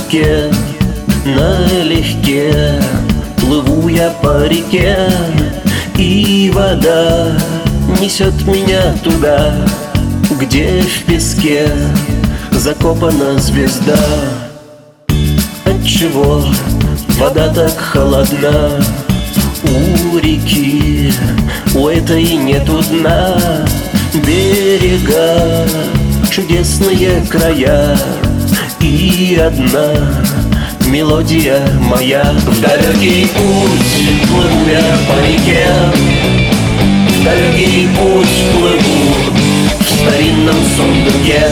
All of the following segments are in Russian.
песке налегке плыву я по реке, и вода несет меня туда, где в песке закопана звезда. Отчего вода так холодна у реки, у этой нету дна? Берега, чудесные края, и одна мелодия моя. В далекий путь плыву я по реке, в далекий путь плыву в старинном сундуке.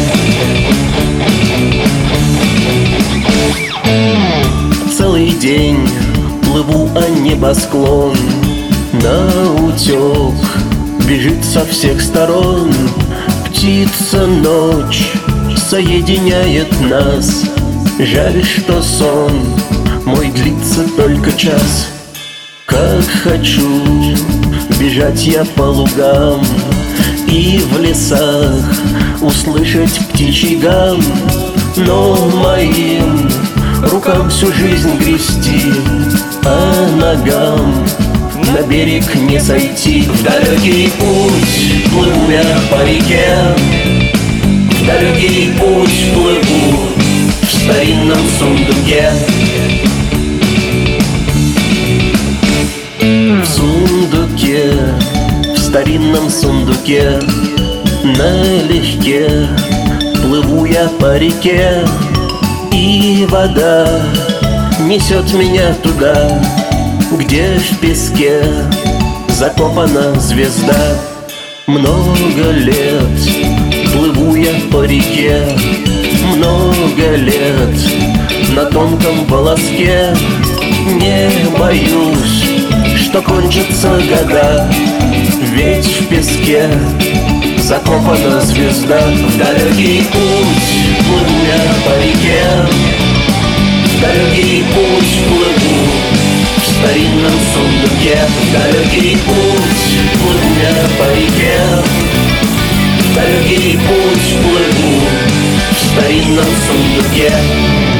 Целый день плыву, а небосклон наутек бежит со всех сторон. Птица ночь соединяет нас, жаль, что сон мой длится только час. Как хочу бежать я по лугам и в лесах услышать птичий гам, но моим рукам всю жизнь грести, а ногам на берег не сойти. В далекий путь плыву я по реке, в далекий путь плыву в старинном сундуке. В сундуке, в старинном сундуке налегке плыву я по реке, и вода несет меня туда, где в песке закопана звезда. Много лет плыву я по реке, много лет на тонком волоске. Не боюсь, что кончатся года, ведь в песке закопана звезда. В далекий путь плыву я по реке, в далекий путь плыву в старинном сундуке. В далекий путь плыву я по реке, в далекий путь плыву в старинном сундуке.